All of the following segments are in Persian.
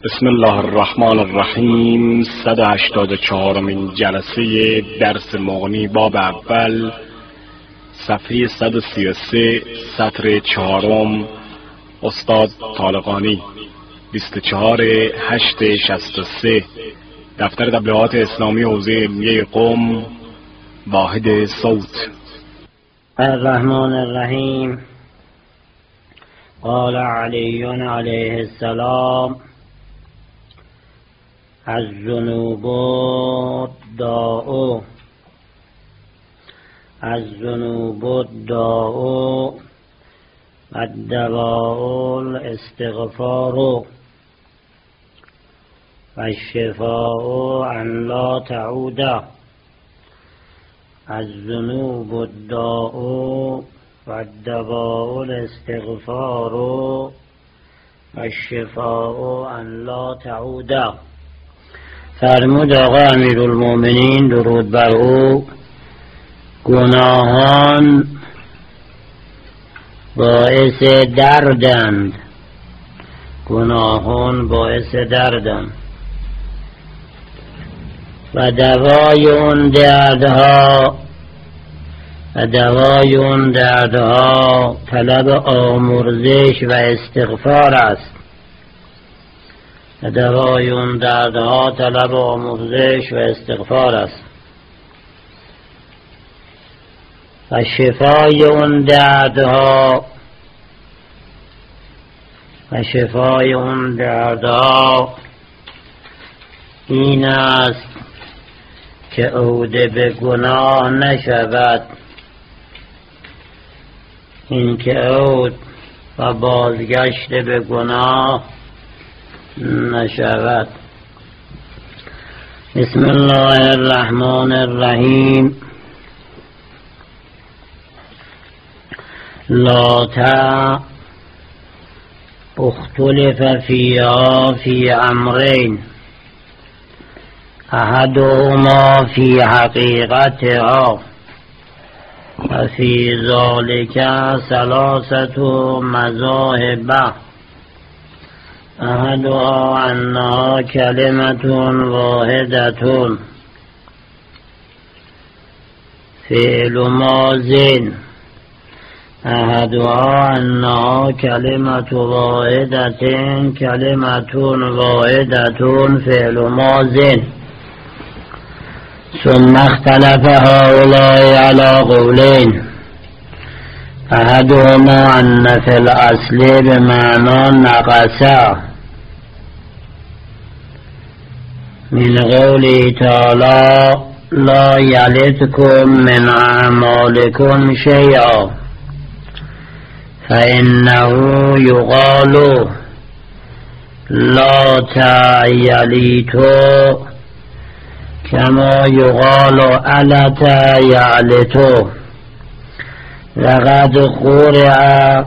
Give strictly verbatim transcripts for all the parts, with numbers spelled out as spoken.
بسم الله الرحمن الرحیم. صد و هشتاد و چهارمین جلسه درس مغنی باب اول، صفحه صد و سی و سه، سطر چهارم، استاد طالقانی، بیست و چهار هشت شصت و سه، دفتر تبلیغات اسلامی حوزه علمیه قم، واحد صوت. الرحمن الرحیم. قال علی علیه السلام: الذنوب الداء الذنوب الداء والدواء الاستغفار والشفاء أن لا تعود. الذنوب الداء والدواء الاستغفار والشفاء أن لا تعود. فرمود آقا امیرالمومنین درود بر او: گناهان باعث دردند، گناهان باعث دردند و دوای اون دردها و دوای اون دردها طلب آمرزش و استغفار است. و دوای اون دردها طلب آمرزش و استغفار است. و شفای اون دردها و شفای اون دردها این است که عوده به گناه نشود، این که عود و بازگشت به گناه نشود. بسم الله الرحمن الرحیم. لا تا اختلف فيها في امرين احدهما في حقيقتها وفي ذلك ثلاثة مذاهب. أحدها أنها كلمة واحدة فعل ماض. أحدها أنها كلمة واحدة كلمة واحدة فعل ماض. ثم اختلف هؤلاء على قولين: أحدهما أن في الأصل بمعنى نقص من قوله تعالى: لا يلدكم من أعمالكم شيئا، فإنه يقال لا تيليتو كما يقال ألا تيلتو. لقد قرئ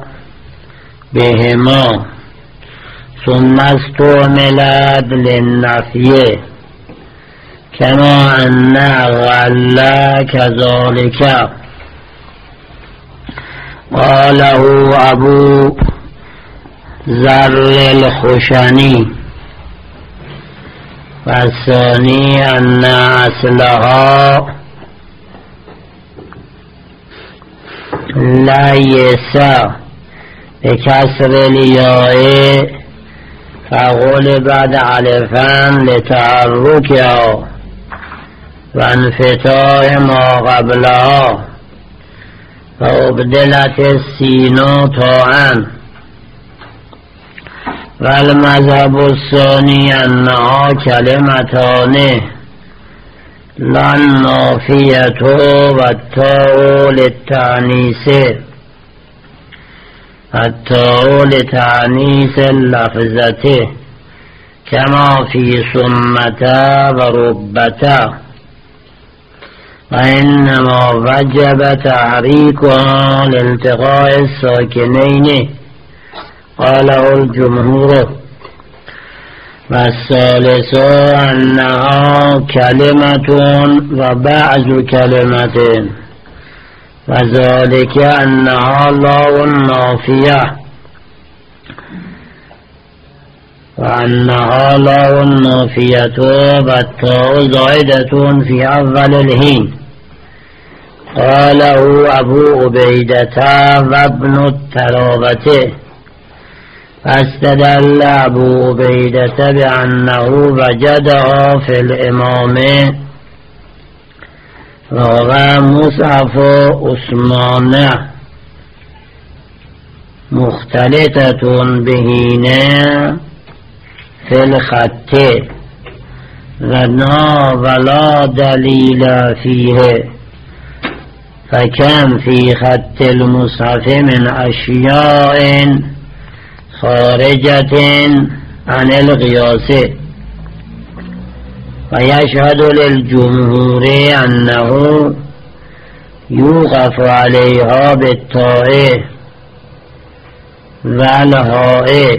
بهما ثم استعملت للنفي كما أن غل كذلك. قاله أبو ذر الخشني. والثاني أن أصلها ليس بكسر الياء فغلبت علفا لتحركها وانفتاح ما قبلها فأبدلت السين طاعا. والمذهب الثاني أنها كلمتان لا النافية والتاء للتعنيس التاء لتعنيس اللفظة كما في سمة وربة. وإنما وجب تحريكها لالتقاء الساكنين قاله الجمهور. والثالث أنها كلمة وبعض كلمة، وذلك أنها لا نافية وأنها لا النافية والتاء زائدة في أول الهين. قاله أبو عبيدة وابن الترابة. فاستدل أبو عبيدة بأنه وجدها في الإمام روى مصحف عثمان مختلطة بهن في الخط لنا ولا دليل فيه، فكم في خط المصحف من أشياء خارجة عن القياس. ويشهد للجمهور أنه يوقف عليها بالطاء والهاء،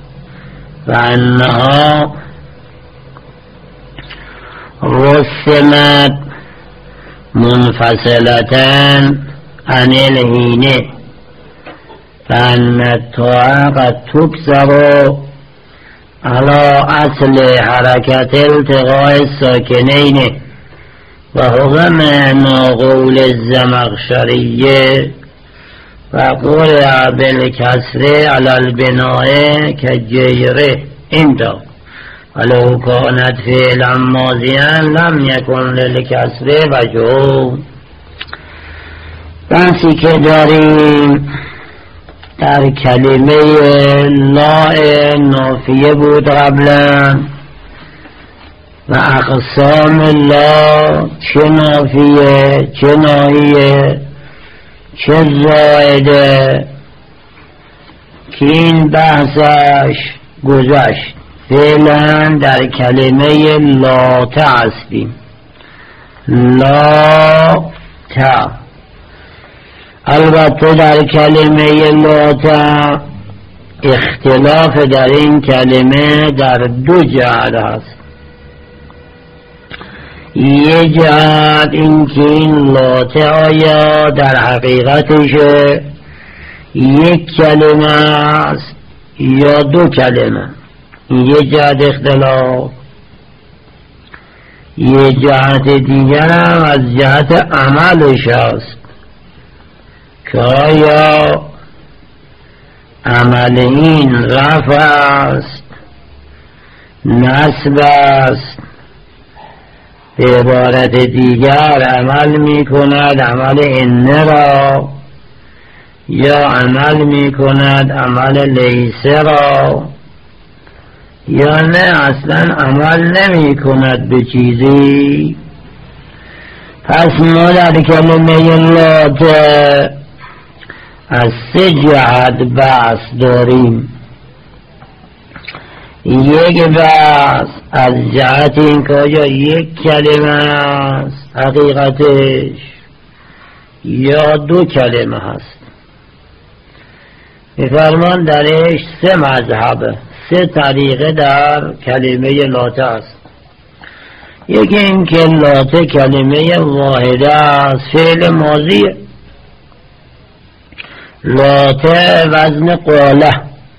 وأنها رسمت منفصلة عن الهين، فأن الطاء قد تكسر على أصل حركة التقاء الساكنين، وهو معنى قول الزمخشري وقرأ بالكسر على البناء كالجيره عنده، ولو كانت فعلا ماضيا لم يكن للكسر وجه. بحثی که داریم در کلمه لا نافیه بود قبلا و اقسام لا چه نافیه چه ناهیه چه زائده که این بحثش گذشت. فعلا در کلمه لا تا هستیم. لا تا البته در کلمه لا تا اختلاف در این کلمه در دو جهت هست. یه جهت این که این لا تا آیا در حقیقتش یک کلمه است یا دو کلمه، یه جهت اختلاف. یه جهت دیگر هم از جهت عملش است که آیا عمل این رفع است نصب است. به عبارت دیگر عمل می کند عمل انه را یا عمل می کند عمل لیسه را یا نه اصلا عمل نمی کند به چیزی. پس ما در کلمه لات از سه جهت بحث داریم. یک بحث از جهت این که آیا یک کلمه است حقیقتش یا دو کلمه هست. می‌فرمان درش سه مذهبه، سه طریقه در کلمه لاته است. یکی این که لاته کلمه واحده است، فعل ماضیه. لاته وزن قاله،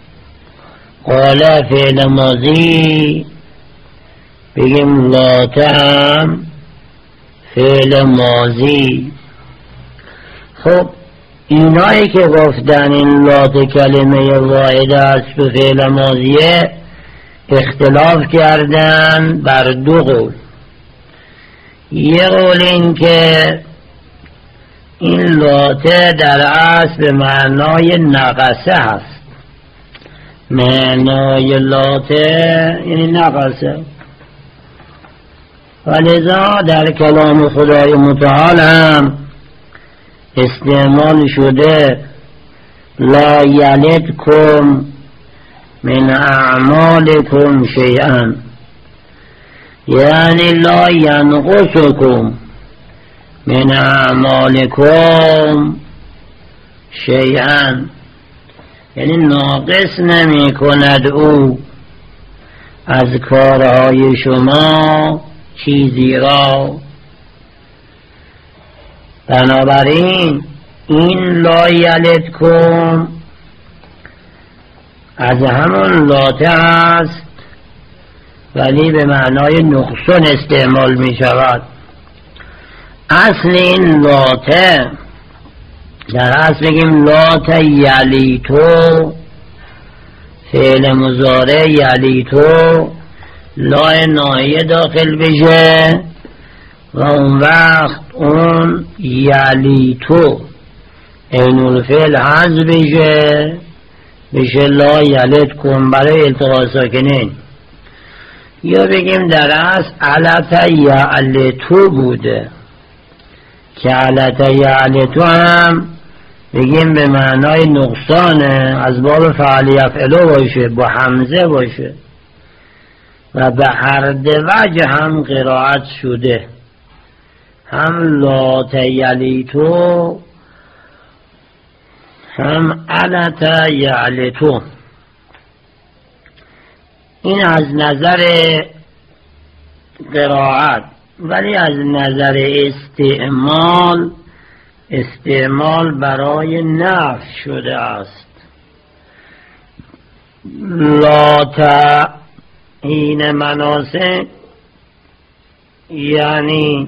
قاله فعل ماضی، بگیم لاته هم فعل ماضی. خب اینایی که گفتن این لاته کلمه واحده است و فعل ماضیه اختلاف کردن بر دو قول. یه قول این که این لاته در اصل به معنای نقصه هست. معنای لاته یعنی نقصه، ولذا در کلام خدای متعال هم استعمال شده لا یلدکم من اعمالکم شیئا، یعنی لا ینقصکم من اعمالکم شیئا، یعنی ناقص نمی کند او از کارهای شما چیزی را. بنابراین این لا یلدکم از همون لاته است ولی به معنای نقصان استعمال می شود. اصل این لاته در اصل بگیم لات یلیتو، فعل مضارع یلیتو لای ناهیه داخل بشه و اون وقت اون یلیتو این الفعل حذف بشه بشه لا یلت کن برای التقاء ساکنین. یا بگیم در اصل علت یعلتو بوده که علت یعلتو هم بگیم به معنای نقصانه، از باب فعل یفعلو باشه، با حمزه باشه و به هر دو وجه هم قرائت شده، هم لا یلیتو هم علت یعلتو. این از نظر قرائت، ولی از نظر استعمال استعمال برای نفی شده است. لاتا این مناسک یعنی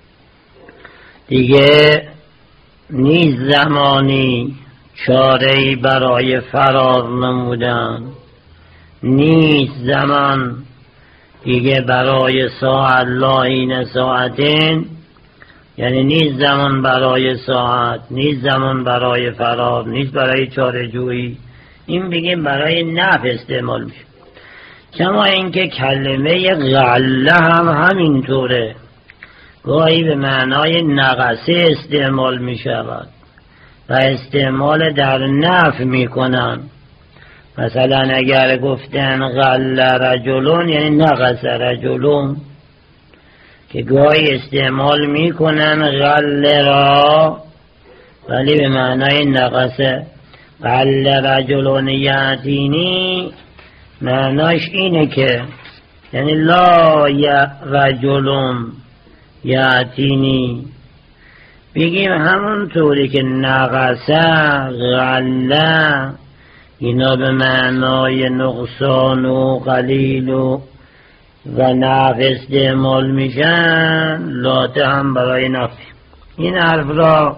دیگه نیز زمانی چاره‌ای برای فرار نمودن، نیز زمان دیگه برای ساعت لاین ساعتین، یعنی نیز زمان برای ساعت، نیز زمان برای فرار، نیز برای چاره جویی. این بگیم برای نفی استعمال میشه. کما اینکه کلمه غله هم همینطوره، گاهی به معنای نقصه استعمال می شود و استعمال در نفی می کنن. مثلا اگر گفتن غله رجلون یعنی نقص رجلون، که گاهی استعمال می کنن غله را ولی به معنای نقصه. غله رجلون یعتینی معناش اینه که یعنی لا یا رجلون یعتینی. بگیم همون طوری که نقصه غله اینا به معنای نقصان و قلیل و و نفی استعمال میشن، لاته هم برای نفی. این حرف را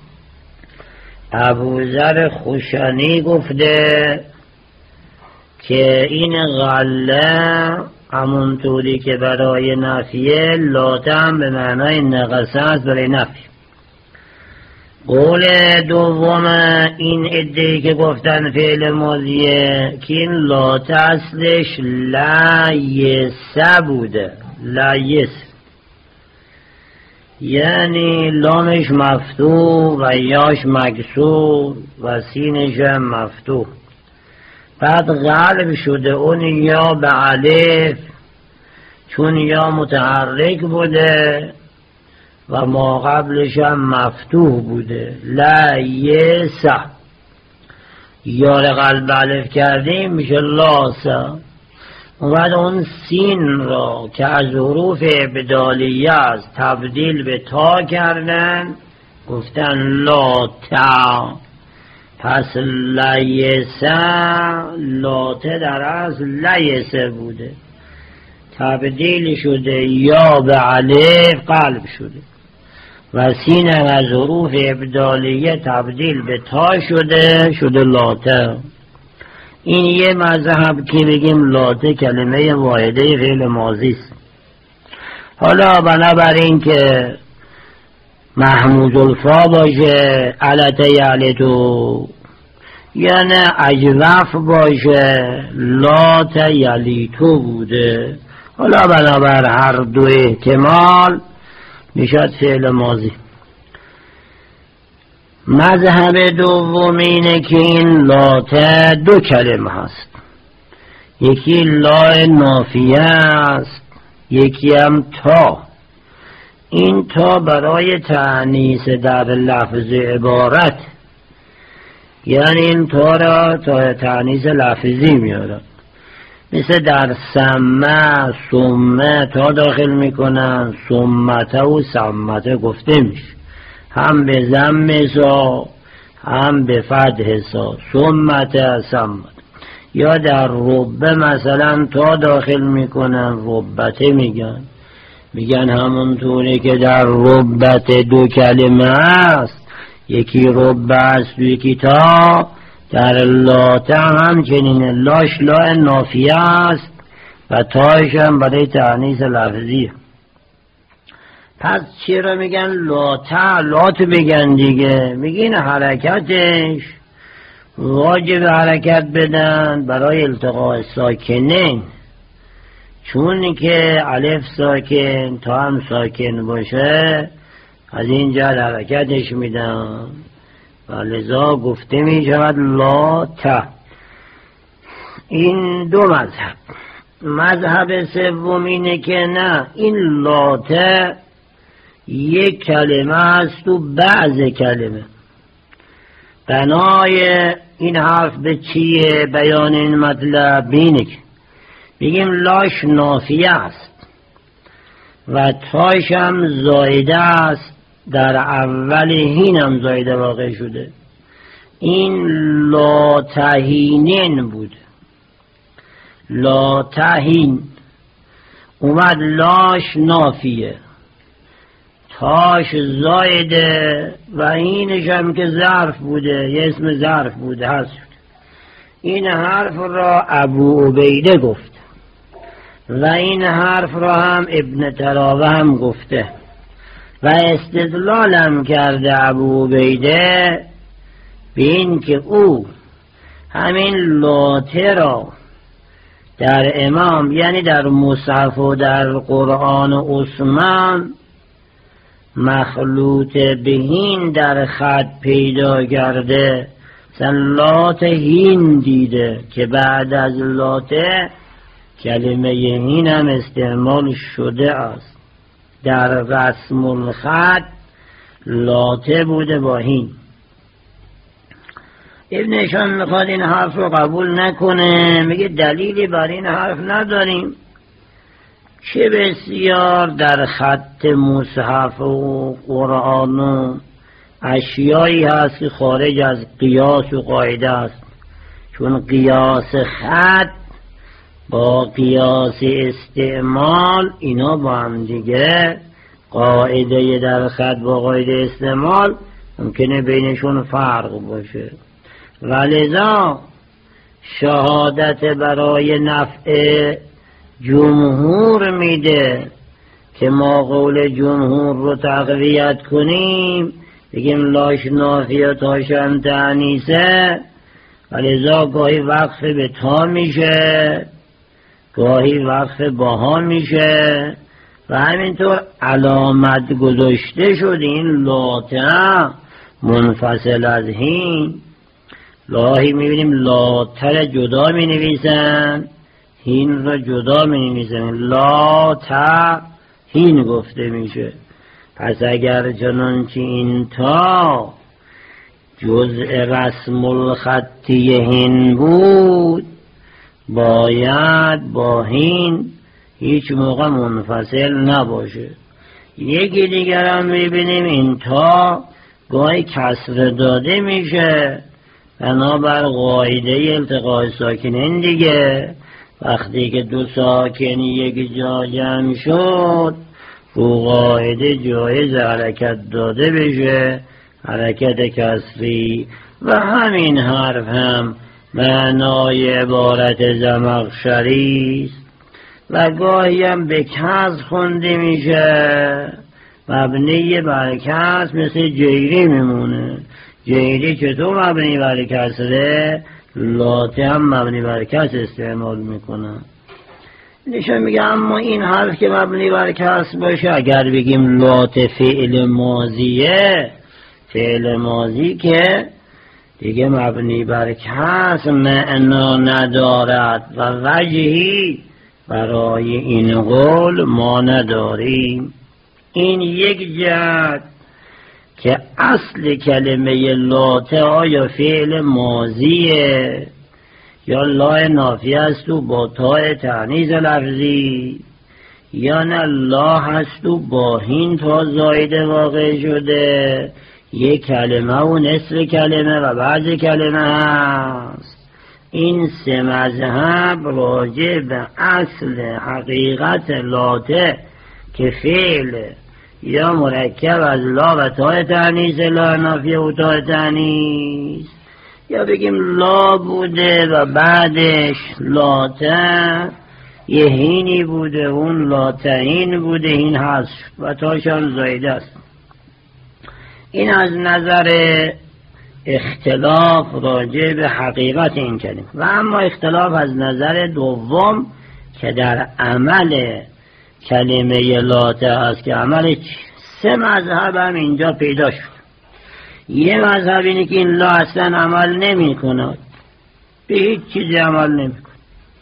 ابوذر خوشانی گفته که این غله همونطوری که برای نفیه، لاته هم به معنای نقصه است برای نفی. قول دوم این ادعی که گفتن فعل ماضیه که این لاته اصلش لایسه بوده، لایس یعنی لامش مفتوح و یاش مکسور و سینش هم مفتوح، بعد قلب شده اون یا به الف، چون یا متحرک بوده و ما قبلش هم مفتوح بوده، لایسه. یا را قلب الف کردیم میشه لاسه. و بعد اون سین را که از حروف ابدالیه است تبدیل به تا کردن، گفتن لا تا. پس لیسه، لاته در از لیسه بوده، تبدیل شده یا به الف قلب شده و سین از حروف ابدالیه تبدیل به تا شده شده لاته. این یه مذهب که بگیم لاته کلمه واحده فعل ماضی است. حالا بنابراین که محمود الفا باشه علت یعلتو، یعنی اجوف باشه لات یلیتو بوده. حالا بنابر هر دو احتمال میشد فعل ماضی. مذهب دوم اینه که این لاته دو کلمه هست، یکی لا نافیه است، یکی هم تا. این تا برای تأنیث در لفظ عبارت، یعنی این تا را تا تأنیث لفظی میارد. مثل در سمه سمه تا داخل میکنن، سمته و سمته گفته میشه، هم به ضم سا هم به فتح سا، سمته سمت. یا در ربه مثلا تا داخل میکنن ربته میگن میگن همونطوری که در ربت دو کلمه است، یکی ربه است و یکی تا، در لاته هم چنین لاش لا نافیه است و تاش هم برای تعنیس لفظی. پس چرا میگن لاته؟ لات بگن دیگه، میگین حرکتش واجب حرکت بدن برای التقاء ساکنین، چون که الف ساکن تا هم ساکن باشه از این جهت حرکتش میدن و لذا گفته میشود لاته. این دو مذهب. مذهب سوم اینه که نه، این لاته یک کلمه است و بعض کلمه. بنای این حرف به چیه؟ بیان این مطلب اینه که بگیم لاش نافیه است و تاش هم زایده است، در اول هین هم زایده واقع شده. این لاتهینین بود، لاتهین اومد لاش نافیه، تاش زایده و اینش هم که ظرف بوده، یه اسم ظرف بوده هست. این حرف را ابو عبیده گفت و این حرف را هم ابن تراوه هم گفته و استدلال هم کرده ابو عبیده به این که او همین لاته را در امام یعنی در مصحف و در قرآن عثمان مخلوط بهین در خط پیدا کرده، لات هین دیده که بعد از لاته کلمه هین هم استعمال شده است. در رسم الخط لاته بوده با هین. ابنشان میخواد این حرف رو قبول نکنه، میگه دلیلی بر این حرف نداریم، چه بسیار در خط مصحف و قرآن و اشیایی هست که خارج از قیاس و قاعده است، چون قیاس خط با قیاس استعمال اینا با هم دیگه، قاعده در خط با قاعده استعمال ممکنه بینشون فرق باشه. ولذا شهادت برای نفع جمهور میده که ما قول جمهور رو تقویت کنیم، بگیم لاش نافیه تاشم تعنیسه، ولذا گاهی وقف به تا میشه، گاهی وقف باها میشه و همینطور علامت گذاشته شد این لاته منفصل از هین. لاهی میبینیم لاته جدا می نویسن، هین را جدا می نویسن، لاته هین گفته میشه. پس اگر چنانچه این تا جزء رسم الخطی هین بود، باید با هین هیچ موقع منفصل نباشه. یکی دیگر هم میبینیم این تا گاهی کسر داده میشه بنابر قاعده التقاء ساکنین دیگه. وقتی که دو ساکن یک جا جمع شد رو قاعده جایز حرکت داده بشه، حرکت کسری. و همین حرف هم معنای عبارت زمخشری است و گاهی هم به کسر خونده میشه، مبنی بر کسر، مثل جیری میمونه. جیری چطور مبنی بر کسره؟ لاته هم مبنی بر کسر استعمال میکنه. نشون میگه اما این حرف که مبنی بر کسر باشه، اگر بگیم لاته فعل ماضیه، فعل ماضی که دیگه مبنی بر کسر معنا ندارد و وجهی برای این قول ما نداریم. این یک جهت که اصل کلمه لاته آیا فعل ماضیه یا لا نافیه است و با تاء تانیث لفظی، یا نه لا هست و با هین تا زایده واقع شده، یک کلمه و نصف کلمه و بعض کلمه هست. این سه مذهب راجع به اصل حقیقت لاته که فعل یا مرکب از لا و تا تانیث، لا نافیه و تا تانیث، یا بگیم لا بوده و بعدش لاته یه هینی بوده، اون لاتهین بوده، این هست و تاشان زایده است. این از نظر اختلاف راجع به حقیقت این کلمه. و اما اختلاف از نظر دوم که در عمل کلمه لاته است که عمل سه مذهب هم اینجا پیدا شد. یه مذهب اینه که این لا اصلا عمل نمی کند، به هیچ چیزی عمل نمی کند،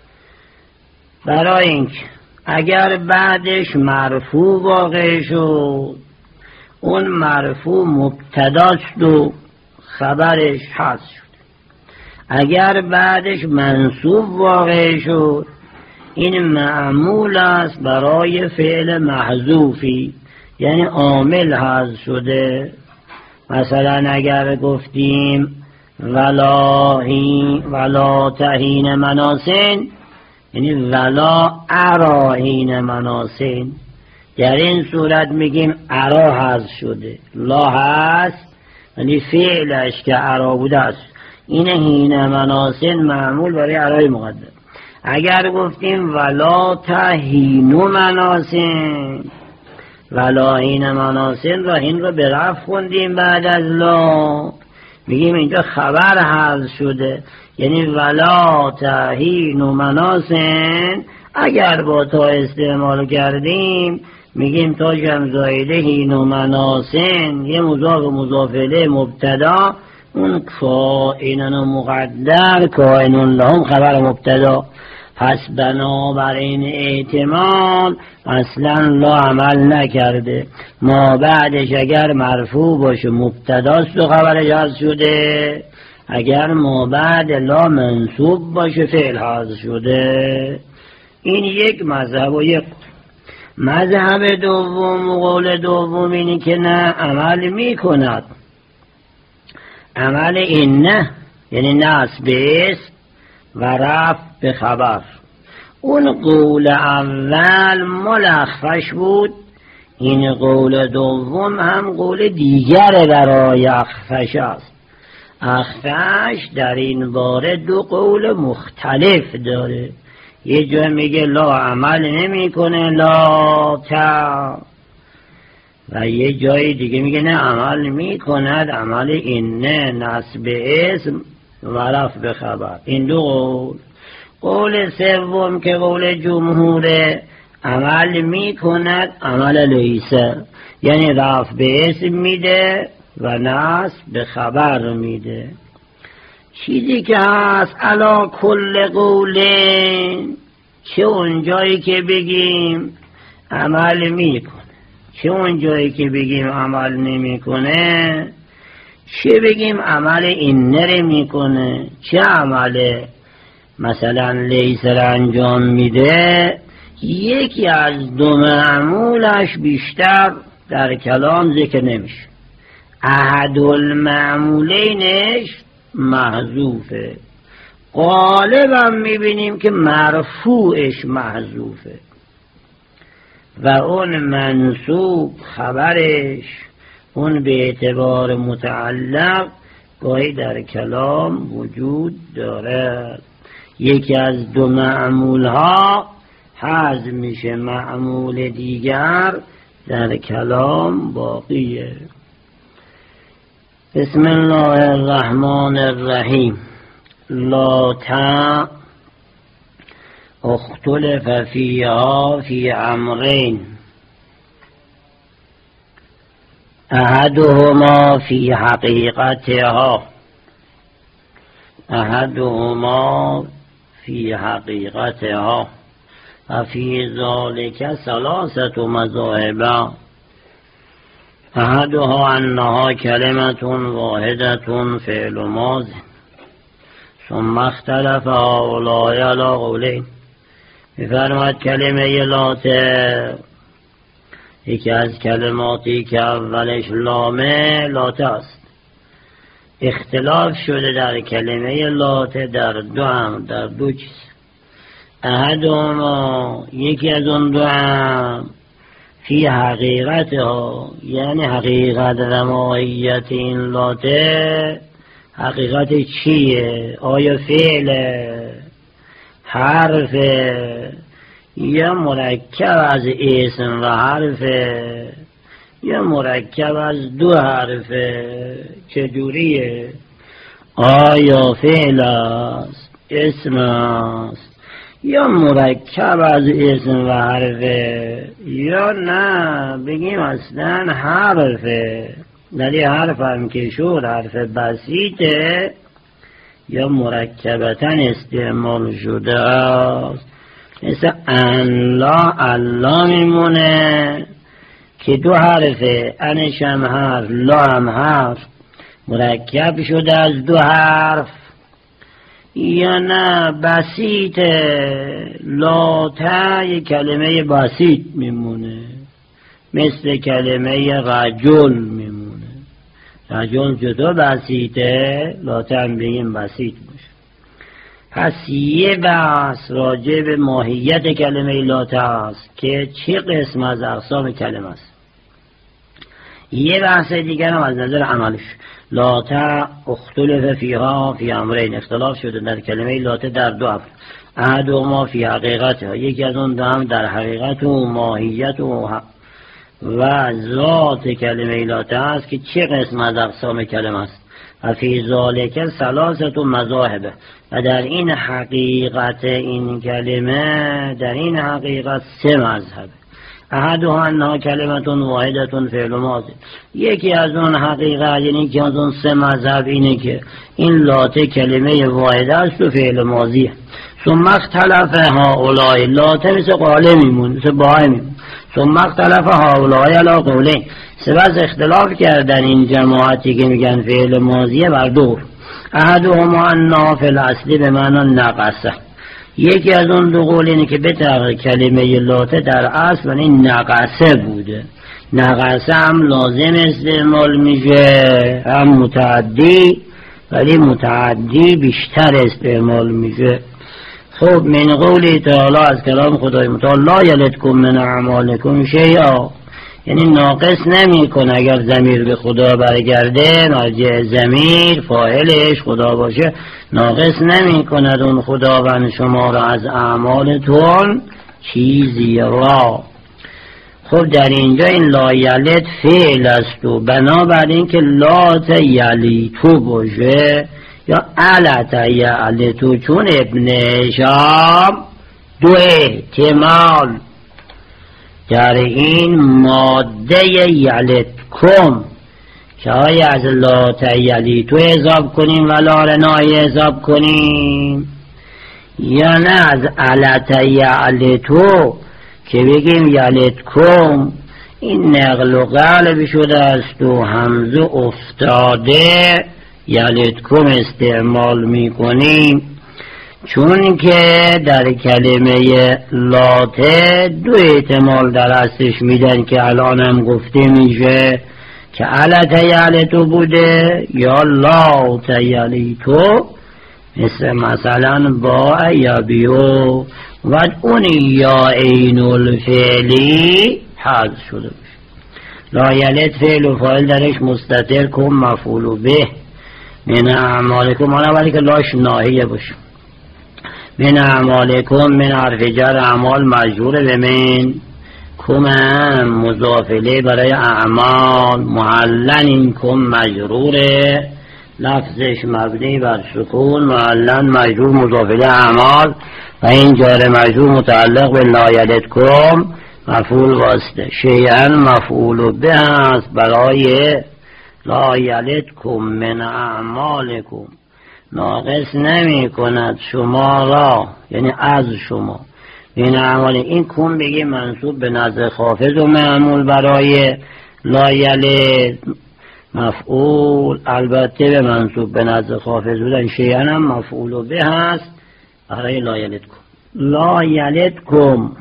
برای اینکه اگر بعدش مرفوع واقع شد اون مرفوع مبتداست و خبرش حذف شد. اگر بعدش منصوب واقع شد این معمول است برای فعل محذوفی، یعنی عامل حذف شده. مثلا اگر گفتیم ولا هین ولا تهین مناسن، یعنی ولا اراهین مناسن، در این صورت میگیم ارا حذف شده، لا هست یعنی فعلش که ارا بوده است. این هین مناسن معمول برای ارای مقدم. اگر گفتیم ولا تهینو مناسن، ولا هین مناسن را این را به رفع خوندیم بعد از لا، میگیم اینجا خبر حذف شده، یعنی ولا تهینو مناسن. اگر با تا استعمال کردیم میگیم تا جمع زایده هینو مناسن، یه مضاف و مضاف الیه مبتدا، اون کائنن و مقدر کائنون لهم خبر مبتدا. پس بنابراین احتمال اصلا لا عمل نکرده، ما بعدش اگر مرفوع باشه مبتداست و خبرش حذف شده، اگر ما بعد لا منصوب باشه فعل حذف شده. این یک مذهب. و یک مذهب دوم و قول دوم اینی که نه عمل می کند، عمل این نه یعنی نصب اسم و رفع به خبر. اون قول اول ملخفش بود، این قول دوم هم قول دیگر برای اخفش است. اخفش در این باره دو قول مختلف داره، یه جا میگه لا عمل نمی کنه لا تا، و یه جای دیگه میگه نه عمل می کند، عمل این نه نصب اسم و رفع به خبر. این دو قول. قول سوم که قول جمهور عمل می کند عمل لیسه، یعنی رفع به اسم میده و نصب به خبر میده. چیزی که هست علا کل قولین، چه اون جایی که بگیم عمل میکنه، چه اون جایی که بگیم عمل نمیکنه، چه بگیم عمل این نره میکنه، چه عمل مثلا لیس را انجام میده. یکی از دو معمولش بیشتر در کلام ذکر نمیشه. احد المعمولینش محذوفه، غالبا میبینیم که مرفوعش محذوفه و اون منصوب خبرش اون به اعتبار متعلق گاهی در کلام وجود داره. یکی از دو معمول ها حذف میشه، معمول دیگر در کلام باقیه. بسم الله الرحمن الرحیم. لا تا اختلف فیها فی امرین، احدهما فی حقیقتها، احدهما فی حقیقتها و فی ذالک ثلاثة مذاهب. احدها انها کلمة واحدة فعل ماض، ثم اختلف هؤلاء علی قولین. می‌فرماید کلمه لاته یکی از کلماتی که اولش لامه لاته است، اختلاف شده در کلمه لات در دو هم در دو چیز. احدهما یکی از اون دو هم فی حقیقت ها، یعنی حقیقت و ماهیت این لاته حقیقت چیه؟ آیا فعل، حرف، یا مرکب از اسم و حرف، یا مرکب از دو حرف؟ چجوریه؟ آیا فعل است، اسم است، یا مرکب از اسم و حرفه، یا نه بگیم اصلا حرفه، ولی حرف هم که شد حرف بسیطه یا مرکبتا استعمال شده است. مثل الله الله میمونه که دو حرفه، انش هم حرف، لا هم حرف، مرکب شده از دو حرف. یا نه بسیط، لاته یک کلمه بسیط میمونه، مثل کلمه رجل میمونه. رجل جدا بسیطه، لاته هم بگیم بسیط باشه. پس یه بحث راجع به ماهیت کلمه لاته است که چه قسم از اقسام کلمه است. یه بحث دیگر هم از نظر عملش. لاته اختلف فیها فی امرین، اختلاف شده در کلمه لاته در دو امر. احدهما فی حقیقتها، یکی از اون دو هم در حقیقت و ماهیت و و ذات کلمه لاته است که چه قسم از اقسام کلمه است. و فی ذالک ثلاثه مذاهب، و در این حقیقت این کلمه، در این حقیقت سه مذهب. احدها انها کلمه واحده فعل ماضی، یکی از اون حقیقت یعنی که از اون سه مذهب اینه که این لاته کلمه واحده است و فعل ماضیه. ثم اختلف هؤلاء، لاته مثل قاله میمون، مثل باه میمون. ثم اختلف هؤلاء علی قولین، سپس اختلاف کردن این جماعتی که میگن فعل ماضیه بر دور. احدهما انها فی الاصل به معنی نقصه، یکی از اون دو قول اینه که به طرح کلمه لاته در اصل این نقصه بوده. نقصه هم لازم استعمال میشه، هم متعدی، ولی متعدی بیشتر استعمال میشه. خب من قول تعالی، از کلام خدای متعال، لا یلدکم من اعمالکم شیئا، یعنی ناقص نمی کن اگر ضمیر به خدا برگرده، مرجع ضمیر فاعلش خدا باشه، ناقص نمی کند اون خداوند شما را از اعمالتون چیزی را. خب در اینجا این لا یلد فعل است و بنابراین که لا یلی تو باشه یا علت یلی تو، چون ابن شام دو احتمال در این ماده یلد کم که های از لا یلی تو حساب کنیم و لا رنای حساب کنیم، یا نه از علت یلی تو که بگیم یلد کم. این نقل و قلب شده است و همزه افتاده یلد کم استعمال می کنیم، چون که در کلمه لاته دو احتمال در اصلش میدن که الان هم گفته میشه که علت یلتو بوده یا لات یلیتو، مثل مثلا با یا بیو و اون یا این الفعلی حذف شده باشه. لا یلت فعل و فاعل درش مستتر کن مفعول به من اعمالکم، مانا ولی که لاش ناهیه باشه. من اعمالکم من حرف جر اعمال مجرور به من، کم مضافله برای اعمال، محلن این کم مجروره، لفظش مبنی بر سکون، محلن مجرور مضافله اعمال، و این جار مجرور متعلق به لا یلدکم مفعول واسطه. شیئا مفعول به است برای لا یلدکم من اعمالکم، ناقص نمی کند شما را، یعنی از شما. این اعمال این کم بگی منصوب به نظر خافض و معمول برای لا یلد، مفعول البته به منصوب به نظر خافض بودن. شیئا هم مفعول به هست برای لا یلدکم. لا یلدکم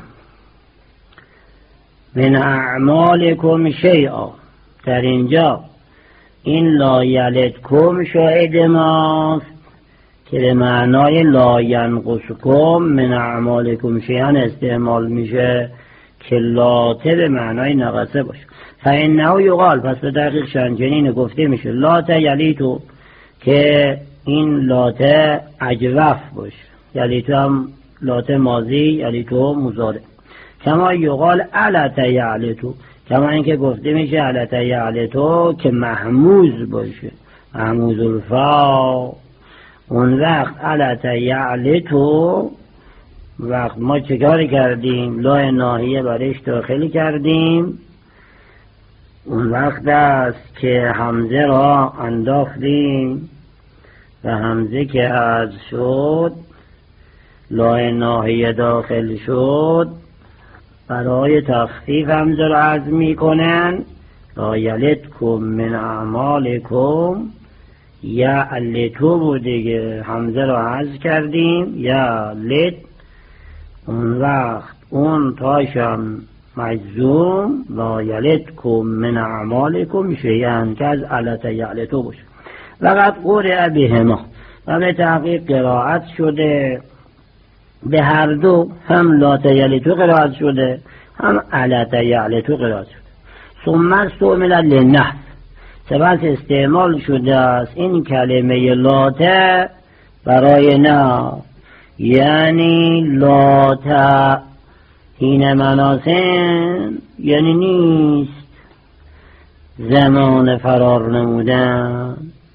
من اعمالکم شیئا، در اینجا این لا یلدکم شاهد ماست که به معنای لا ینقصکم من اعمالکم شیئا استعمال میشه که لاته به معنای نقصه باشه. فانه یقال، پس به دقیق چنین گفته میشه لاته یلیتو، که این لاته اجوف باشه. یلیتو هم لاته ماضی، یلیتو مضارع. کما یقال علته یعلتو، کما اینکه گفته میشه علته یعلتو که محموز باشه، محموز الفا. اون وقت علته یعلتو وقت ما چکار کردیم؟ لا ناهیه برش داخل کردیم. اون وقت است که همزه را انداختیم و همزه که از شد لا ناهیه داخل شد، برای تخفیف همزه را عزم میکنن لا یلدکم من اعمالکم یا لتو بود دیگه، همزه را عزم کردیم یا لت. اون وقت اون تاشم مجزوم لا یلدکم من اعمالکم شیئا که از علت یعلتو باشه. وقت قرئ بهما، و به تحقیق قرائت شده به هر دو، هم لا یلتو قرائت شده هم علت یعلتو قرائت شده. ثم استعمل للنحو، سپس استعمال شده است این کلمه لاته برای نه، یعنی لاته این مناسن یعنی نیست زمان فرار نمودن،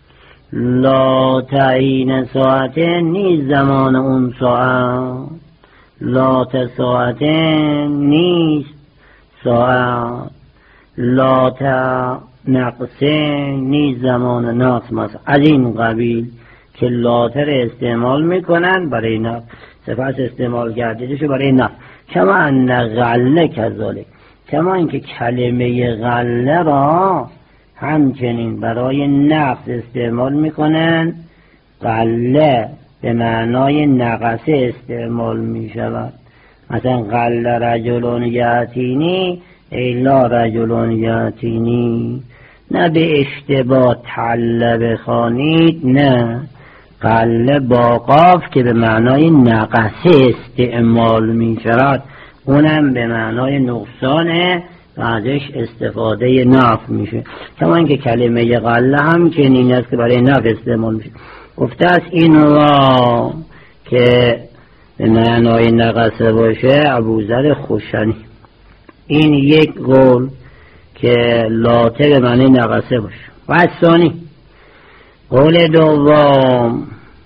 لا تعین ساعت نیست زمان اون ساعت، لا ساعت نیست ساعت، لا نقص نیست زمان نقص. مثلا از این قبیل که لاتر استعمال میکنن برای نقص، سپس استعمال گردیدش برای نقص. کما ان غله کذالک، کما اینکه کلمه غله را همچنین برای نقص استعمال میکنن. غله به معنای نقصه استعمال میشود. مثلا غله رجلون یاتینی ای لا رجلون یاتینی، نه به اشتباه تله بخوانید، نه غله با قاف که به معنای نقصه استعمال می شود، اونم به معنای نقصانه و ازش استفاده نفع میشه. کما اینکه کلمه غله هم که این است که برای نفع استعمال میشه. گفته است این را که به معنای نقصه باشه ابوذر خوشنی، این یک قول که لاته به معنی نقصه باشه. و ثانی قول دوم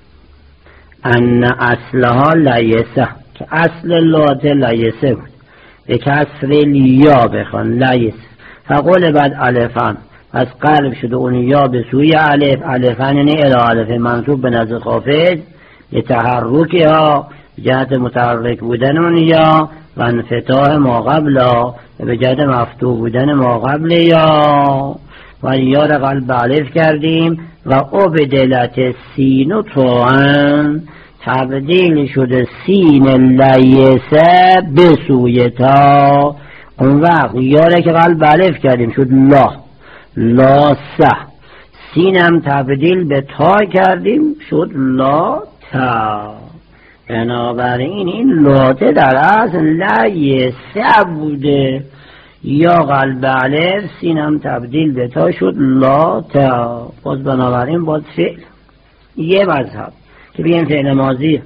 ان اصلها لیسه، که اصل لاته لیسه بود، به کسر لیا بخوان لیسه. فقول بعد الفان، پس قلب شده اون یا به سوی الف، الفان یعنی الی الف منصوب به نزد خافض لتحرکی ها، جهت متحرک بودن اون یا، و انفتاح ما قبلا به جهت مفتوح بودن ما قبل یا، و یا را قلب الف کردیم و عبدلت سین و توان، تبدیل شده سین لیسه به سوی تا. اون وقت یا را که قلب الف کردیم شد لا، لا سه، سین هم تبدیل به تا کردیم شد لا تا. بنابراین این لاته در اصل لیسه بوده، یا قلب الف سین هم تبدیل به تا شد لا تا. باز بنابراین باز فعل یه مذهب که بیم فعل ماضی.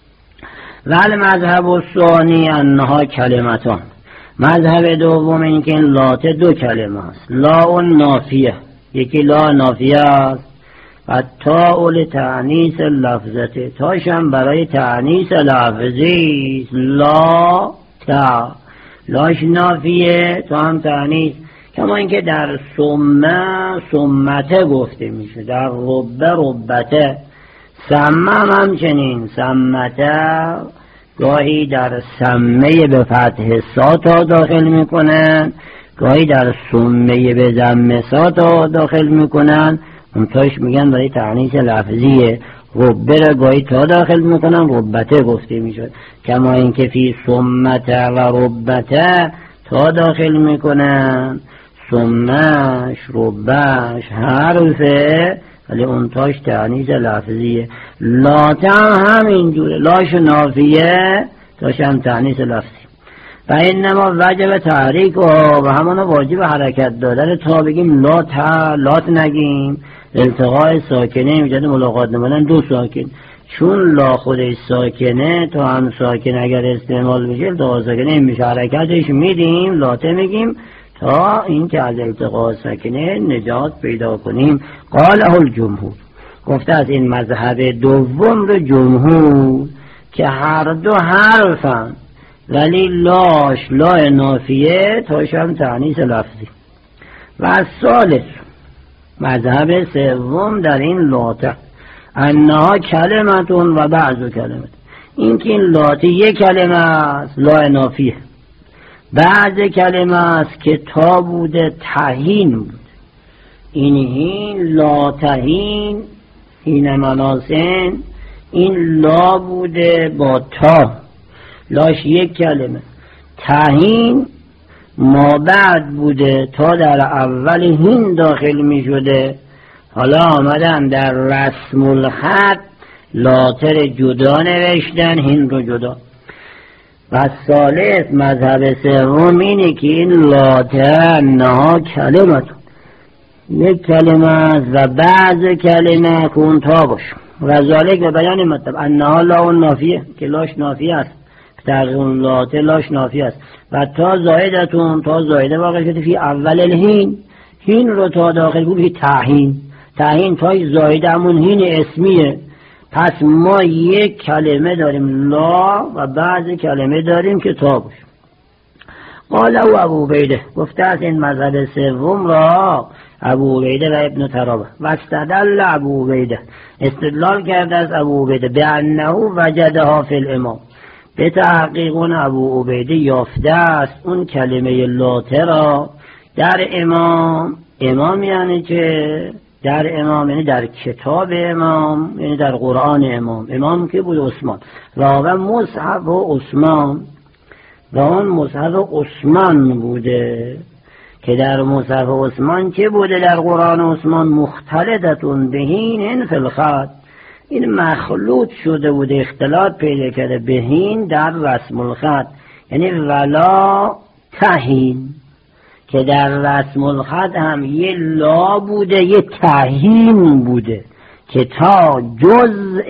ولی مذهب الثانی انها کلمتان، مذهب دوم این که این لاته دو کلمه است. لا اون نافیه، یکی لا نافیه است و تا اول تعنیس لفظته، تاشم برای تعنیس لفظی. لا تا، لاش نافیه، تا هم تعنیس. کما اینکه در سمه سمته گفته میشه، در ربه ربته، سمه همچنین سمته، گاهی در سمه به فتح ساتا داخل میکنن، گاهی در سمه به ضم ساتا داخل میکنن. اون تاش میگن برای تعنیس لفظیه. ربه را گاهی تا داخل میکنن، ربته گفته میشد. کما اینکه فی سمته و ربته تا داخل میکنن، سمش ربش حرفه، ولی اون تاش تعنیس لفظیه. لاته هم همینجوره، لاش نافیه، تاش هم تعنیس لفظی. و اینما وجب تحریک و همانا واجب حرکت دادن تا بگیم لات لات نگیم. التقاء ساکنه میجاده ملاقات نمونن دو ساکن، چون لا خودش ساکنه تا هم ساکن اگر استعمال بشه التقاء ساکنه میشه، حرکتش میدیم لاته میگیم تا این که از التقاء ساکنه نجات پیدا کنیم. قاله الجمهور، گفته از این مذهب دوم رو جمهور که هر دو حرفن ولی لاش لا نافیه تاشم تعنیس لفظی. و ثالث مذهب سوم در این لاته انها کلمتون و بعض کلمت، این که این لاته یک کلمه است لا نافیه، بعض کلمه است که تا بوده تهین بود. این هین لا تهین این مناسن، این لا بوده با تا، لاش یک کلمه، تهین ما بعد بوده تا در اول هین داخل می شده. حالا آمدن در رسم الخط لاتر جدا نوشتن، هین رو جدا. و ثالث مذهب سوم اینه که این لاتر انها کلمت یک کلمه است و بعض کلمه کن تا باش. و ذالک و بیان مطلب انها لا نافیه که لاش نافیه است، در اون لاته لاش نافی است. و تا زایدتون تا زایده واقع شده فی اول الهین، هین رو تا داخل بود تهین، تهین تای زایده همون هین اسمیه. پس ما یک کلمه داریم لا و بعض کلمه داریم که تا باش. قال او ابو عبیده، گفته از این مذهب سوم را ابو عبیده و ابن ترابه. و استدل ابو عبیده، استدلال کرده از ابو عبیده به انه وجدها فی الامام، به تحقیقون ابو عبیده یافته است اون کلمه لاته را در امام. امام یعنی که در امام یعنی در کتاب امام، یعنی در قرآن امام. امام که بود؟ عثمان. و مصحف و عثمان، و اون مصحف عثمان بوده که در مصحف عثمان که بوده در قرآن عثمان مختلطتون بهین فی الخط، این مخلوط شده بوده، اختلاط پیدا کرده بهین در رسم الخط، یعنی ولا تهین که در رسم الخط هم یه لا بوده یه تهین بوده که تا جزء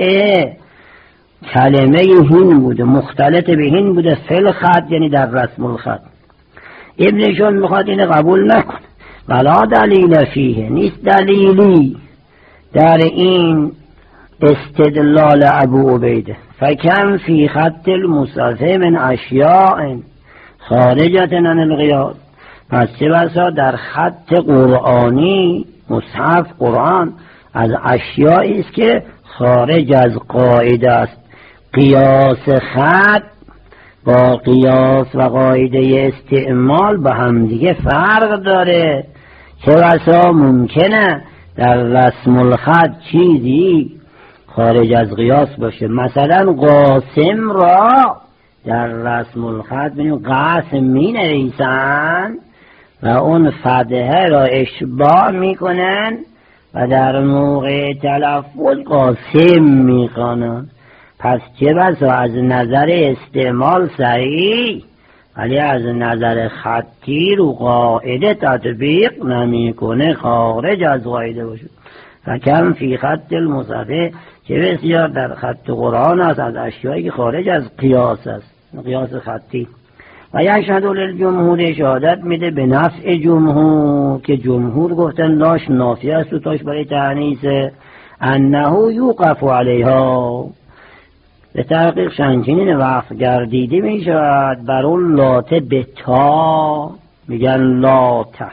کلمه هین بوده، مختلط بهین بوده فی الخط یعنی در رسم الخط. ابنشون میخواد اینه قبول نکن، ولا دلیل فیه، نیست دلیلی در این استدلال ابو عبیده. فکم فی خط المصحف من اشیاء خارجة عن القیاس، پس چه بسا در خط قرآنی مصحف قرآن از اشیاء است که خارج از قاعده است. قیاس خط با قیاس و قاعده استعمال با هم دیگه فرق داره. چه بسا ممکنه در رسم الخط چیزی خارج از قیاس باشه، مثلا قاسم را در رسم الخط بینیم قاسم می نویسن و اون فتحه را اشباع می کنن و در موقع تلفظ قاسم می کنن. پس چه بسا از نظر استعمال صحیح، ولی از نظر خطی رو قاعده تطبیق نمی کنه، خارج از قاعده باشه. فکم فی خط المصحف، چه بسیار در خط قرآن است از اشیایی که خارج از قیاس است، قیاس خطی. و یشهد للجمهور، شهادت میده به نفع جمهور که جمهور گفتن لاش نافی است و تاش برای تعنیس، انه یوقف علیها، به تحقیق شنچنین وقف گردیده می شود بر اون لاته به تا، میگن لاته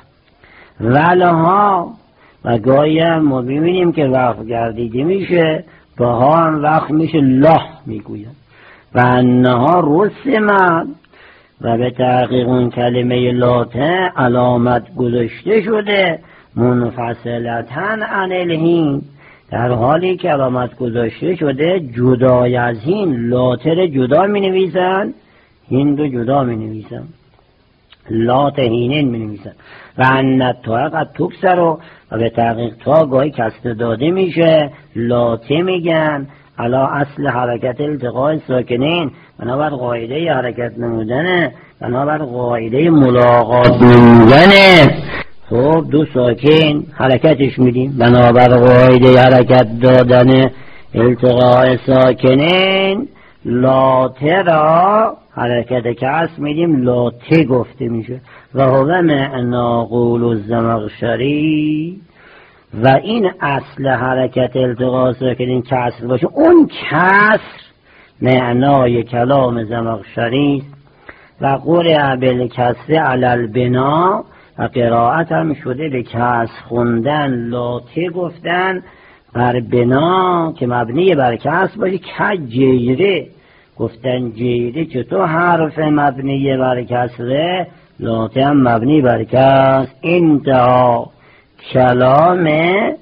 ولها. و گاهی هم ما ببینیم که وقف گردیده میشه با ها هم وقف میشه لا میگویم. و انها رسمت، و به تحقیق اون کلمه لاته علامت گذاشته شده منفصلتاً عن الهین، در حالی که علامت گذاشته شده جدای از هین. لاتر جدا می نویسن، هین رو جدا می نویسن. لاتهینین می نویسن و انت تا قد تکسر و به تحقیق تا گاهی کسر داده میشه لاته میگن علا اصل حرکت التقاء ساکنین، بنابر قاعده حرکت نمودنه، بنابر قاعده ملاقات نمودنه. خب دو ساکن حرکتش میدیم بنابر قاعده حرکت دادن التقاء ساکنین. لاته را حرکت کسر میدیم لاته گفته میشه و هو معنا قول الزمخشری. و این اصل حرکت التقاء ساکنین کسر باشه، اون کسر معنای کلام زمخشری و قرع بالکسر علی البنا و قرائت هم شده به کسر خوندن لاته گفتن بر بنا که مبنی بر کسر باشه. که جیره گفتن جیره چطور حرف مبنی بر کسره، لاته هم مبنی بر کسر. انتها کلام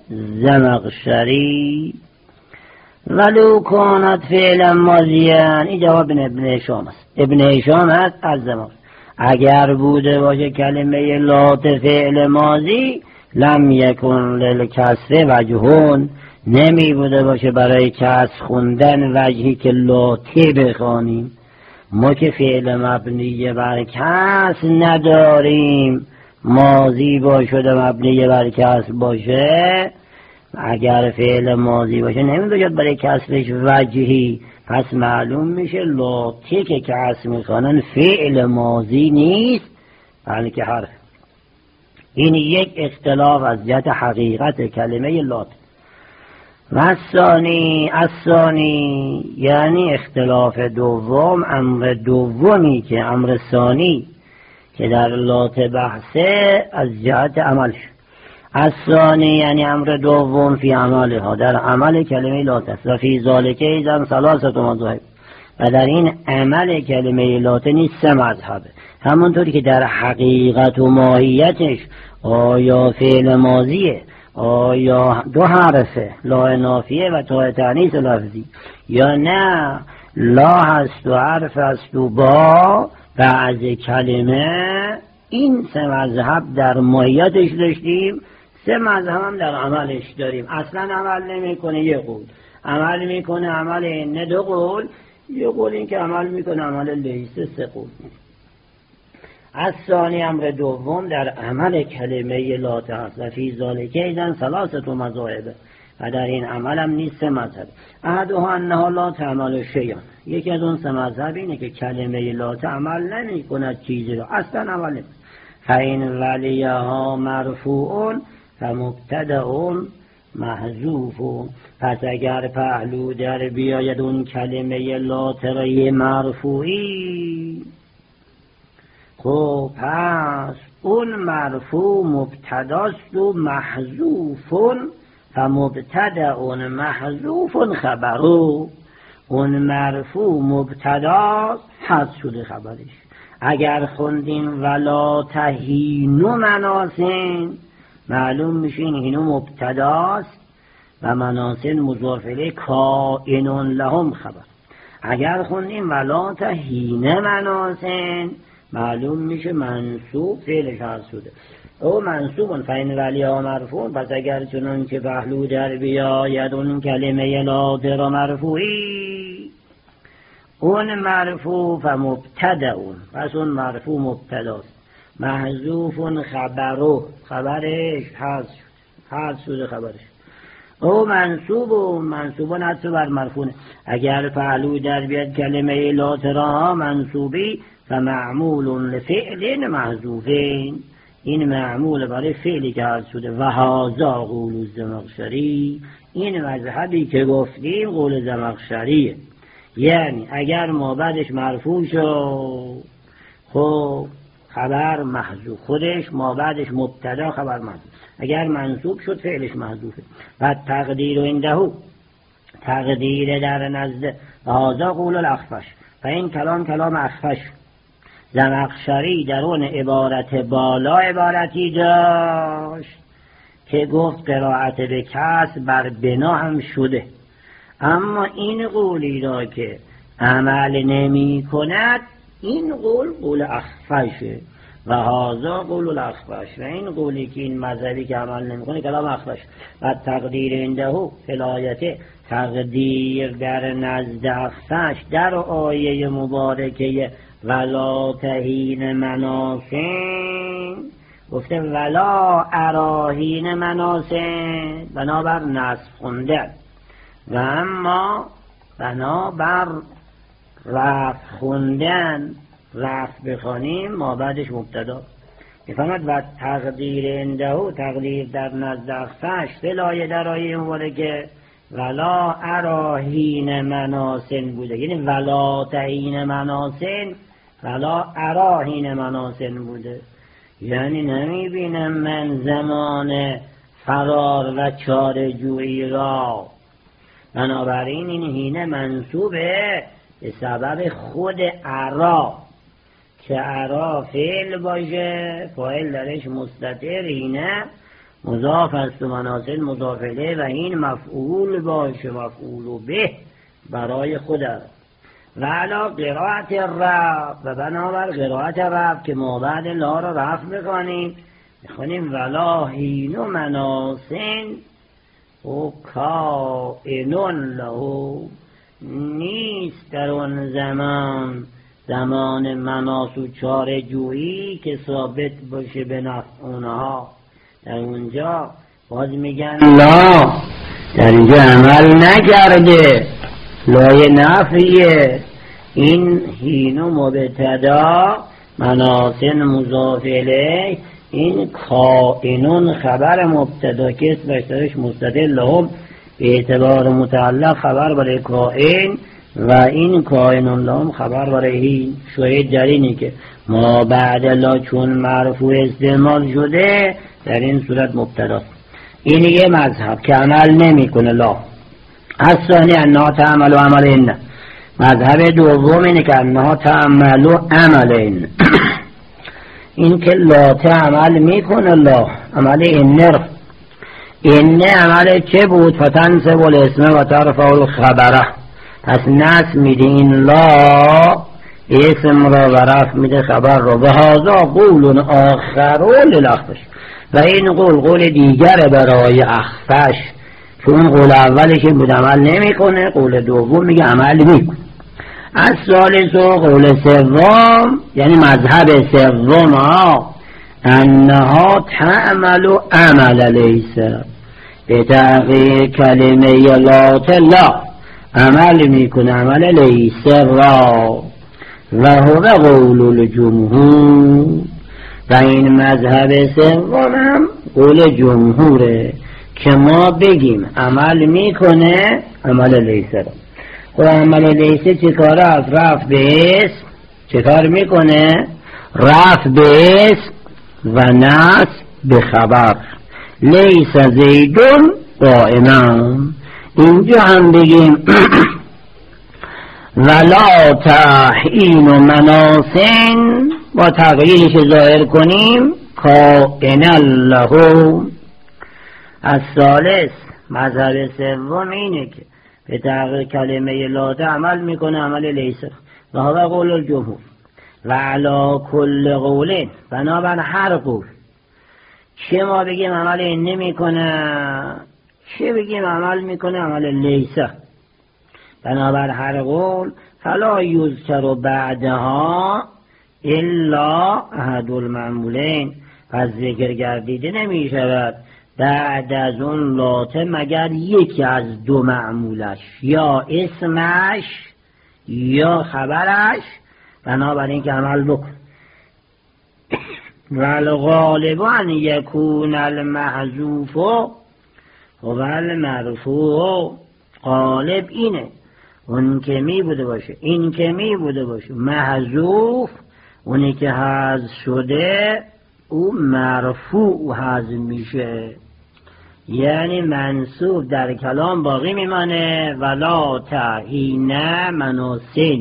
زمخشری. ولو کانت فعلا ماضیان، این جواب ابن هشام است. ابن هشام است از زمخشری. اگر بوده باشه کلمه لات فعل ماضی، لم یکن للکسر وجهون، نمی بوده باشه برای کسر خوندن وجهی که لاته بخوانیم. ما که فعل مبنی بر کسر نداریم، ماضی باشه و مبنی بر کسر باشه. اگر فعل ماضی باشه نمی باید برای کسرش وجهی، پس معلوم میشه لاته که کسر میخوانن فعل ماضی نیست بلکه حرف. این یک اختلاف از جهت حقیقت کلمه لات. و ثانی الثانی یعنی اختلاف دوم، امر دومی که امر ثانی که در لات بحثه از جهت عملش. الثانی یعنی امر دوم فی عملها، در عمل کلمه لات است. و فی ذالک ایضا ثلاثه مذاهب، و در این عمل کلمه لات نیست سه مذهبه. همونطوری که در حقیقت و ماهیتش آیا فعل ماضیه، آیا دو حرفه لا نافیه و تا تانیث لفظی، یا نه لا هست و حرف هست و با بعض کلمه. این سه مذهب در ماهیتش داشتیم، سه مذهب هم در عملش داریم. اصلا عمل نمیکنه یه قول، عمل میکنه عمل اینه دو قول، یه قول این که عمل میکنه عمل لیسه سه قول. از ثانی امر دوم در عمل کلمه لات هست. و فی ذالک ایضا ثلاثه مذاهب، و در این عمل هم نیست سه مذهب. احدها انها لا تعمل شیئا، یکی از اون سه مذهب اینه که کلمه لات عمل نمی کند چیزی رو، اصلا عمل نمی. فین ولیها مرفوع فمبتدأ محذوف، پس اگر پهلو در بیاید اون کلمه لات را مرفوعی، خب پس اون مرفوع مبتداست و محذوفون، فمبتدأ محذوف خبرو. اون مرفوع مبتداست، حذف شده خبرش. اگر خوندیم ولا تهینو مناسن، معلوم میشه این هینو مبتداست و مناسن مضاف الیه کائنون لهم خبر. اگر خوندیم ولا تهینه مناسن، معلوم میشه منصوب فعلش حذف شده. او منصوبون فین ولیها مرفوع، پس اگر چنان که پهلو در بیاید اون کلمه لات را مرفوعی، اون مرفوع فمبتدأون، پس اون مرفوع مبتداست. محذوفون خبرو، خبرش حذف حذف شده خبرش. او منصوب و منصوبون حذف بر مرفوع. اگر پهلو در بیاد کلمه لات را منصوبی، فمعمول لفعل محذوفین، این معمول برای فعلی که حذف شده. و هذا قول الزمخشری، این مذهبی که گفتیم قول زمخشریه. یعنی اگر ما بعدش مرفوع شد، خب خبر محذوف، خودش ما بعدش مبتدا خبر محذوف. اگر منصوب شد فعلش محذوفه. و تقدیر عنده، تقدیر در نزد هذا قول الاخفش، و این کلام کلام اخفش. زمخشری در اون عبارت بالا عبارتی داشت که گفت قرائت به کسر بر بنا هم شده، اما این قولی را که عمل نمی کند، این قول قول اخفشه. و هذا قول الاخفش، و این قولی که این مذهبی که عمل نمیکنه کلام اخفش. و تقدیر عنده فلایته، تقدیر در نزد اخفش در آیه مبارکه ولا تهین مناسن گفته ولا اراهین مناسن بنابر نصب خوندن، و اما بنابر رفع خوندن رفع بخوانیم ما بعدش مبتدا میفهمد. و تقدیر عنده، تقدیر در نزد اخفش فلایه در آیه مبارکه ولا اراهین مناسن بوده، یعنی ولا تهین مناسن ولا اراهین مناسن بوده، یعنی نمی بینم من زمان فرار و چاره جویی را. بنابراین این هینه منصوبه به سبب خود ارا، که ارا فعل باشه فاعل درش مستتر، هینه مضاف است و مناسل مضاف الیه، و این مفعول باشه مفعول به برای خود ارا. و علا قرائت رفع، و بنابر قرائت رفع که ما بعد لا را رفع میکنیم میخونیم ولا هین و مناسن و کائنون له، نیست در اون زمان زمان مناس و چاره جویی که ثابت باشه به نفع اونها. در اونجا باز میگن لا در اینجا عمل نکرده، لای نفیه. این هینو مبتدا مناسن مضاف الیه، این کائنون خبر مبتدا که اسمش درش مستدل لهم به اعتبار متعلق خبر برای کائن، و این کائنون لهم خبر برای هین. شاید در اینی که ما بعد لا چون مرفوع استعمال شده در این صورت مبتداست. این یه مذهب که عمل نمی کنه لا. اصلا انها تعمل و عمل این. مذهب دوم اینه که انها تعمل و عمل این. این که لا تعمل میکنه لا عمل این نرف. این عمل چه بود؟ فتنسب الاسم و ترفع الخبره. پس نصب میده این لا اسم را و رفع میده خبر را. و هذا قول آخر للاخفش، و این قول قول دیگر برای اخفش، چون قول اولش بود عمل نمی کنه، قول دوم میگه عمل میکنه. از ثالث و قول سوم یعنی مذهب سوم ها انها تعمل و عمل لیس، به تغییر کلمه لا لا عمل میکنه عمل لیس را. و هو قول الجمهور، و این مذهب سوم هم قول جمهوره که ما بگیم عمل میکنه عمل لیس را. و عمل لیس چه کاره؟ از رفع به اسم چه کار میکنه؟ رفع به اسم و نصب به خبر. لیس زیدون قائما. اینجا هم بگیم ولا تحین و مناسن با تغییرش ظاهر کنیم کائنا له. از ثالث مذهب سوم اینه که به تغییر کلمه لا عمل میکنه عمل لیس، و هذا قول الجمهور. و علی کل قول، بنابر هر قول چه ما بگیم عمل این نمیکنه چه بگیم عمل میکنه عمل لیس، بنابر هر قول فلا یذکر بعدها الا احد المعمولین، پس ذکر گردیده نمی شود بعد از اون لاته مگر یکی از دو معمولش، یا اسمش یا خبرش، بنابراین که عمل بکن. والغالب ان یکون المحذوف و المرفوع، غالب اینه اون که می بوده باشه این که می بوده باشه محذوف، اونی که حذف شده او مرفوع حذف میشه، یعنی منصوب در کلام باقی میمانه ولا تحین مناسن.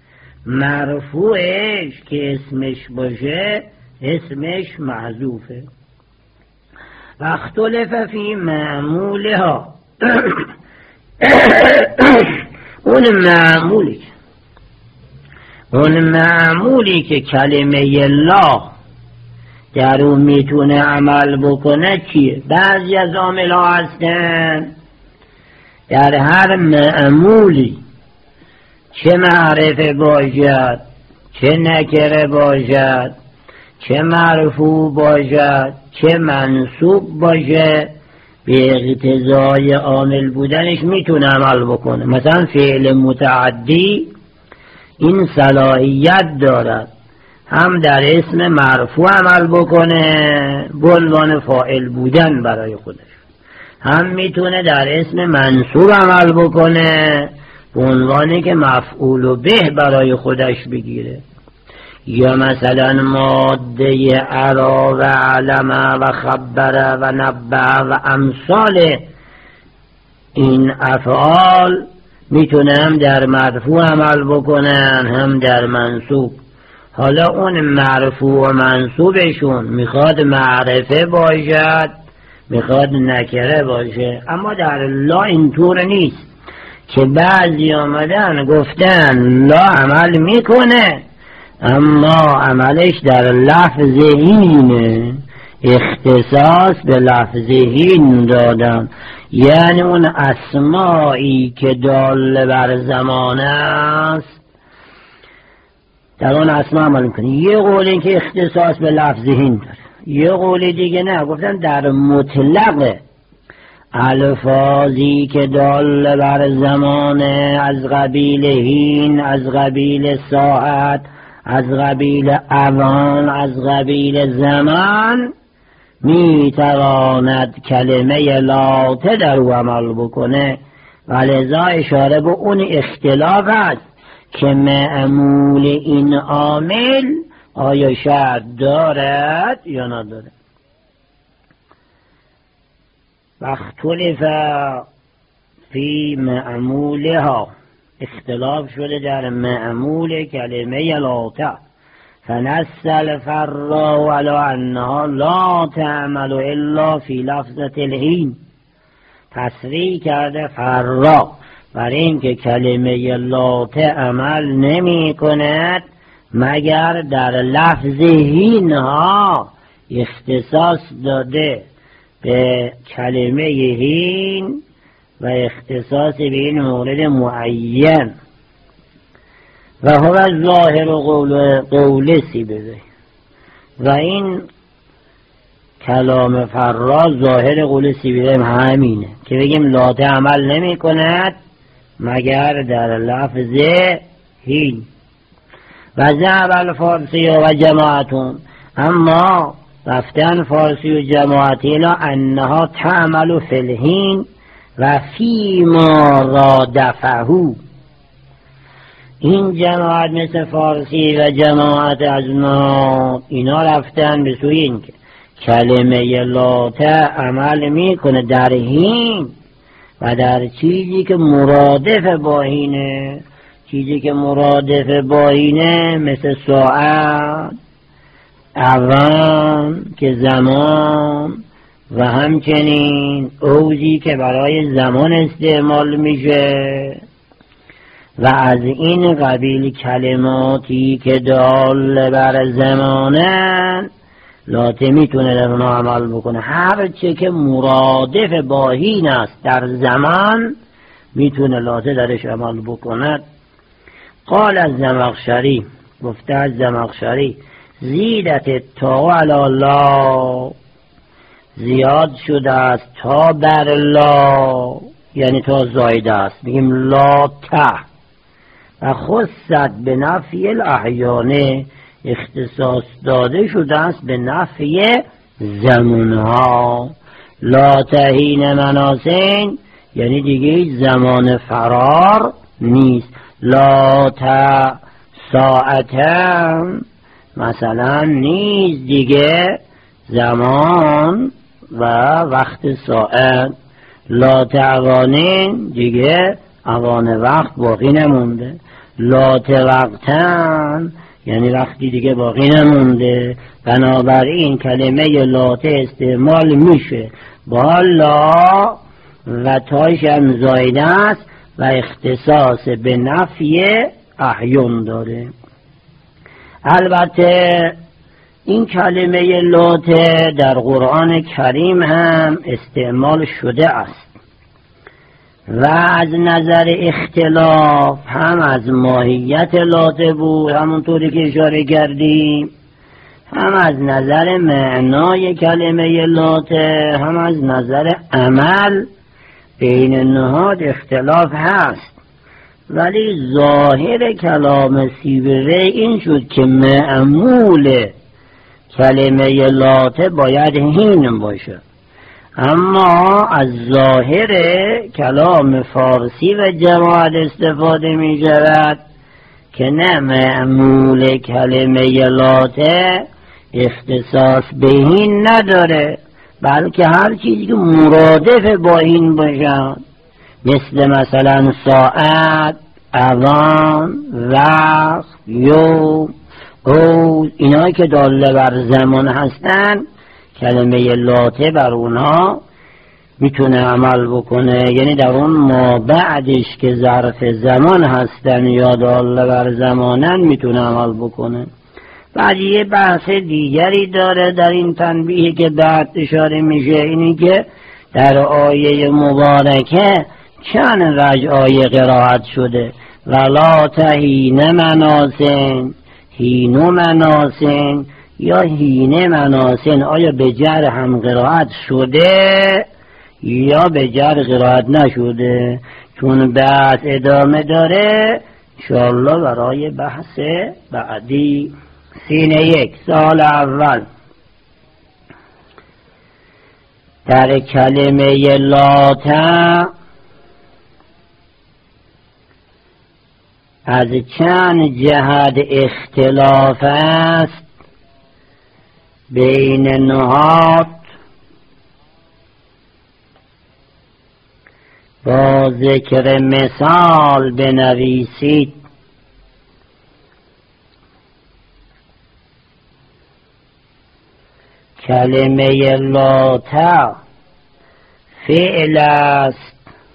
مرفوعش که اسمش باشه اسمش محذوفه. و اختلف فی معمولها اون معمولی اون معمولی که کلمه لا در اون میتونه عمل بکنه چیه؟ بعضی از عامل ها هستن در هر معمولی، چه معرفه باشد، چه نکره باشد، چه مرفوع باشد، چه منصوب باشه، به اقتضای عامل بودنش میتونه عمل بکنه. مثلا فعل متعدی این صلاحیت دارد هم در اسم مرفوع عمل بکنه به عنوان فاعل بودن برای خودش، هم میتونه در اسم منصوب عمل بکنه به عنوانی که مفعول به برای خودش بگیره. یا مثلا ماده ارا و علم و خبر و نبع و امثال این افعال میتونه هم در مرفوع عمل بکنن هم در منصوب. حالا اون مرفوع و منصوبشون میخواد معرفه باشد میخواد نکره باشه، اما در لا اینطور نیست که بعضی آمدن گفتن لا عمل میکنه اما عملش در لفظ هینه، اختصاص به لفظ هین دادن، یعنی اون اسمایی که دال بر زمان است در اون اسما عمل میکنه. یه قول این که اختصاص به لفظ هین داره، یه قول دیگه نه، گفتن در مطلق الفاظی که دال بر زمان از قبیل هین، از قبیل ساعت، از قبیل اوان، از قبیل زمان، میتواند کلمه لاته در او عمل بکنه و لذا اشاره به اون اختلاف است که معمول این عامل آیا شرط دارد یا ندارد. واختلف فی معمولها، اختلاف شده در معمول کلمه لاته، فنسل فرا ولو انها لا تعمل الا فی لفظة الهین، تصریح کرده فرا بر این که کلمه لاته عمل نمی کند مگر در لفظ هین ها، اختصاص داده به کلمه هین و اختصاص به این مورد معین. و هو ظاهر قول قول سیبوی، و این کلام فرا ظاهر قول سیبوی همینه که بگیم لاته عمل نمی کند مگر در لفظ هین. و ذهب الفارسی و جماعتون، اما رفتن فارسی و جماعتی لا انها تعمل فی الهین و فی ما رادفهو. این جماعت مثل فارسی و جماعت از ما اینا رفتن به سوی این که کلمه لاته عمل میکنه در هین و در چیزی که مرادف با هینه. چیزی که مرادف با هینه مثل ساعت، اوان که زمان، و همچنین اوزی که برای زمان استعمال میشه، و از این قبیل کلماتی که دال بر زمانن لاته میتونه در اونها عمل بکنه. هر چه که مرادف با هین است در زمان میتونه لاته درش عمل بکند. قال از زمخشری، گفته از زمخشری، زیدت تا علی الله، زیاد شده است تا بر لا، یعنی تا زایده است، میگیم لا ته. و خصت به نفی الاحیانه، اختصاص داده شده است به نفی زمانها. لا تهین مناسین، یعنی دیگه زمان فرار نیست. لا تا ساعتم مثلا نیست دیگه زمان و وقت ساعت. لا تعوانین دیگه اوان وقت باقی نمونده. لا وقتن یعنی وقتی دیگه باقی نمونده. بنابراین کلمه لاته استعمال میشه با لا و تاش هم زایده است و اختصاص به نفی احیان داره. البته این کلمه لاته در قرآن کریم هم استعمال شده است و از نظر اختلاف هم از ماهیت لاته بود، همونطوری که اشاره کردیم، هم از نظر معنای کلمه لاته، هم از نظر عمل بین نهاد اختلاف هست. ولی ظاهر کلام سیبوی این شد که معمول کلمه لاته باید هین باشه، اما از ظاهر کلام فارسی و جماعت استفاده می شود که نه، معمول کلمه لاته اختصاص به هین نداره، بلکه هر چیزی که مرادف با هین باشد، مثل مثلا ساعت، اوان، وقت، یوم، روز، اینایی که داله بر زمان هستن، کلمه لاته بر اونها میتونه عمل بکنه، یعنی در اون ما بعدش که ظرف زمان هستن یا داله بر زمانن میتونه عمل بکنه. بعد یه بحث دیگری داره در این تنبیه که بعد اشاره میشه، اینی که در آیه مبارکه چند رج آیه قرائت شده، ولا تهین مناسن، هینو مناسن یا هینه مناسن، آیا به جر هم قرائت شده یا به جر قرائت نشده؟ چون بحث ادامه داره انشاءالله برای بحث بعدی. سینه یک، سال اول در کلمه لاته از چند جهت اختلاف است بین نهاد. با ذکر مثال بنویسید. کلمه لاته فعل است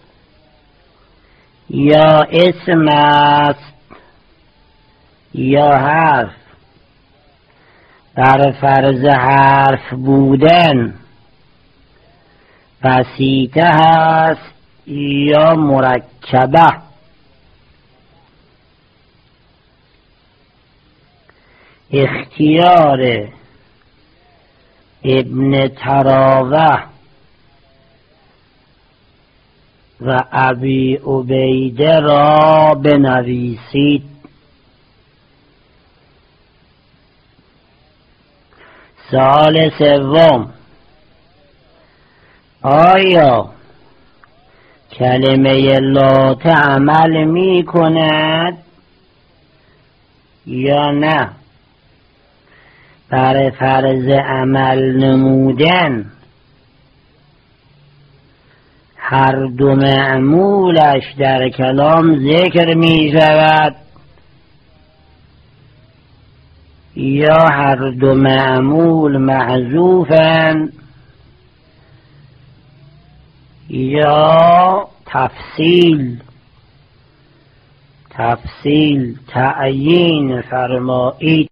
یا اسم است یا حرف؟ در فرض حرف بودن بسیطه هست یا مرکبه؟ اختیار ابن تراوه و ابی عبیده را بنویسید. سوال سوم، آیا کلمه لاته عمل می کند یا نه؟ بر فرض عمل نمودن هر دو معمولش در کلام ذکر می شود یا هر دو معمول محذوفن یا تفصیل تفصیل تعیین فرمایید.